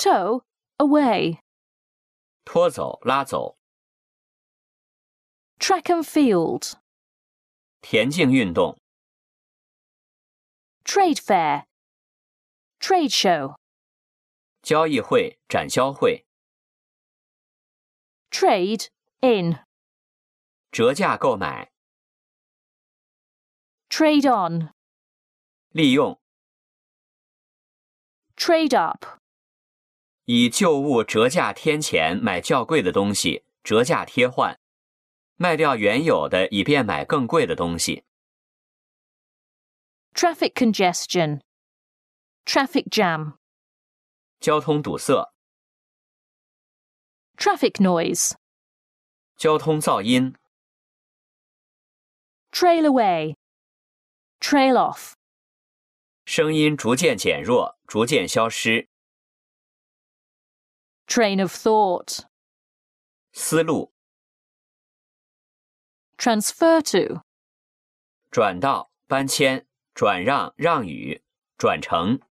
tow away. 拖走、拉走。 Track and field. 田径运动。 Trade fair. Trade show. 交易会、展销会。 Trade in. 折价购买。 Trade on. 利用。 Trade up. 以旧物折价添钱买较贵的东西，折价贴换。卖掉原有的以便买更贵的东西。 Traffic congestion. Traffic jam. 交通堵塞。 Traffic noise. 交通噪音。 Trail away. Trail off. 声音逐渐减弱，逐渐消失。 Train of thought. 思路。 Transfer to. 转到、搬迁、转让、让与、转乘。